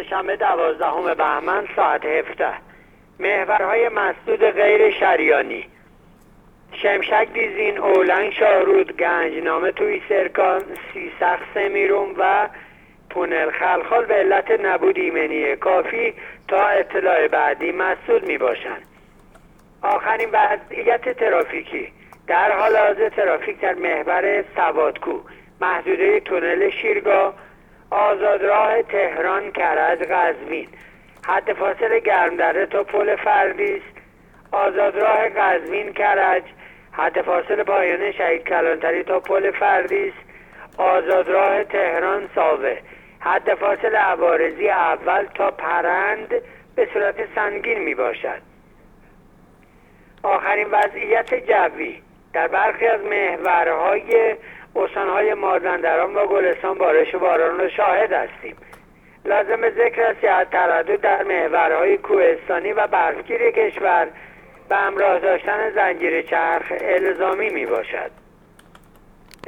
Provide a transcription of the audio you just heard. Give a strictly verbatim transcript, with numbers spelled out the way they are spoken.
سه‌شنبه دوازدهم بهمن ساعت هفده. محورهای مسدود غیر شریانی: شمشک دیزین، اولنگ شاهرود، گنجنامه توی سرکان، سیسخ سمیروم و پونل خلخال به علت نبود ایمنی کافی تا اطلاع بعدی مسدود می باشند. آخرین وضعیت ترافیکی: در حال حاضر ترافیک در محور سوادکو، محدوده تونل شیرگاه، آزادراه تهران کرج قزوین، حد فاصل گرمدره تا پل فردیس، آزادراه قزوین کرج، حد فاصل پایان شهید کلانتری تا پل فردیس، آزادراه تهران ساوه، حد فاصل عوارضی اول تا پرند به صورت سنگین می باشد. آخرین وضعیت جوی: در برخی از محورهای استانهای مازندران و گلستان بارش و باران را شاهد هستیم. لازم به ذکر است که تردد در محورهای کوهستانی و برفگیر کشور به همراه داشتن زنجیر چرخ الزامی می باشد.